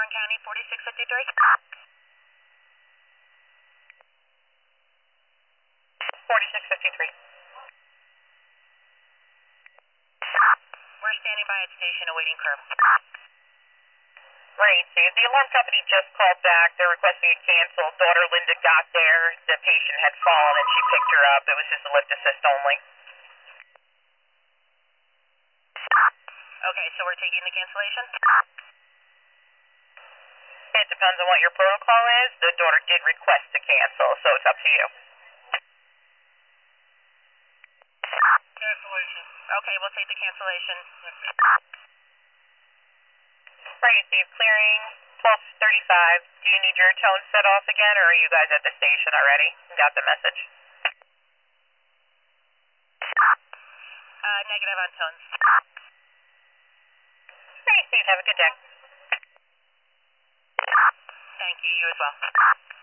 Kern County, 4653. 4653. We're standing by at station awaiting curve. Right, Steve. The alarm company just called back. They're requesting it canceled. Daughter Linda got there. The patient had fallen and she picked her up. It was just a lift assist only. Okay, so we're taking the cancellation? It depends on what your protocol is. The daughter did request to cancel, so it's up to you. Cancellation. Okay, we'll take the cancellation. Right, Steve, clearing 12:35. Do you need your tone set off again, or are you guys at the station already? Got the message? Negative on tones. Right, Steve, have a good day. Thank you, you as well.